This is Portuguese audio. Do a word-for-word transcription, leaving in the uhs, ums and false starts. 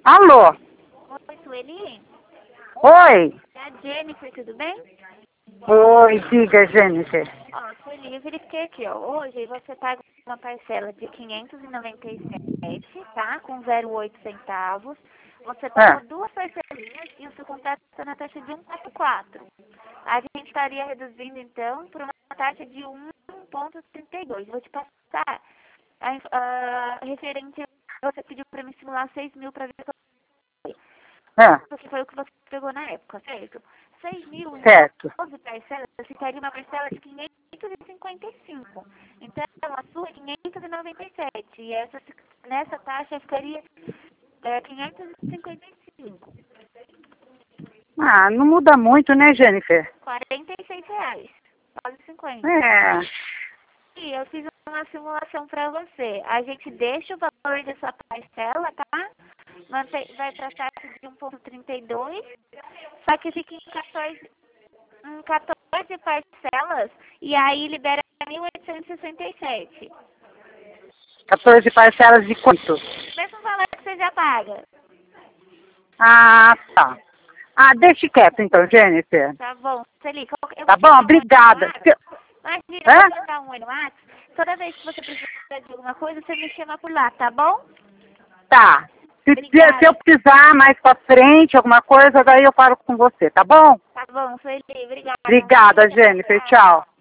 Alô? Oi, Sueli? Oi? É a Jennifer, tudo bem? Oi, diga, Jennifer. Ó, Sueli, eu verifiquei aqui, ó. Hoje você paga uma parcela de quinhentos e noventa e sete, tá? Com zero vírgula oito centavos. Você pagou Ah, duas parcelinhas e o seu contrato está na taxa de um vírgula quatro. A gente estaria reduzindo, então, para uma taxa de um vírgula trinta e dois. Vou te passar a, inf- a referente. Você pediu para me simular seis mil para ver ah, porque foi o que você pegou na época, certo? seis mil em certo. doze parcelas, ficaria uma parcela de quinhentos e cinquenta e cinco. Então, a sua é quinhentos e noventa e sete. E essa, nessa taxa ficaria é, quinhentos e cinquenta e cinco. Ah, não muda muito, né, Jennifer? quarenta e seis reais. Quase cinquenta. É. E eu fiz uma simulação para você. A gente deixa o valor dessa parcela, tá? Mantém, vai para a taxa de um vírgula trinta e dois. Só que fica em quatorze, em quatorze parcelas e aí libera mil oitocentos e sessenta e sete. quatorze parcelas de quanto? Mesmo valor que você já paga. Ah, tá. Ah, deixe quieto então, Jennifer. Tá bom. Felipe, eu Tá vou te bom? dar um oi no Obrigada. WhatsApp. Imagina, eu Hã? vou te dar um oi no WhatsApp. Toda vez que você precisar de alguma coisa, você me chama por lá, tá bom? Tá. Se, se se eu Obrigada. precisar mais pra frente, alguma coisa, daí eu falo com você, tá bom? Tá bom, Felipe. Obrigada. Um bom Obrigada, dia. Jennifer. Tchau.